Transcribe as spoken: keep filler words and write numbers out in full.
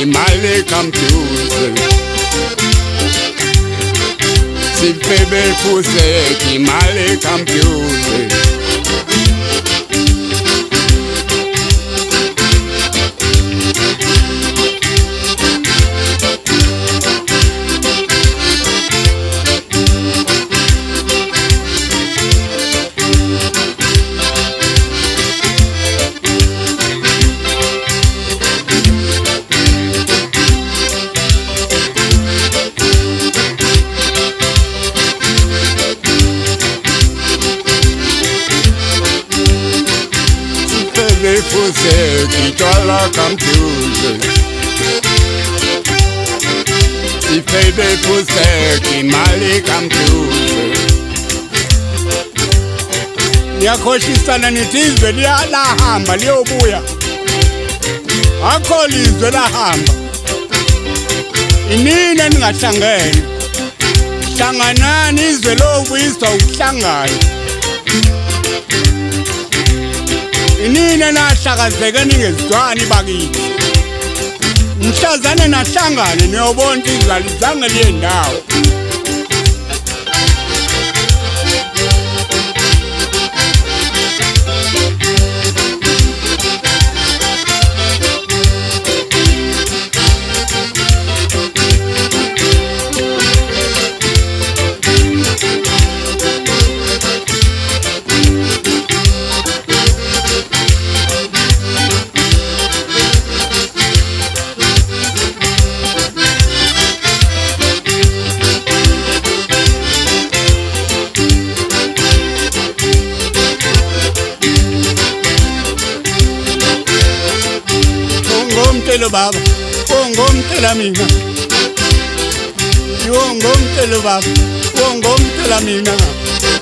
imali kamtuze Sifebe fuse imali kamtuze Fuse kitwala kamtuze Sifebe fuse kimali kamtuze Niyakhohlisana nitizwe liyahamba liyobuya Akho lizwe lahamba Inini ningahlangene Hlanganani izwe lobuyiswa ukuhlangana Inini nahlakazeke ningezizwani bakithi Mhlazane nahlangane niyobona izalizange liyendawo Ngomtelo baba, ngomtela mina. Yo ngomtelo baba, ngomtela mina.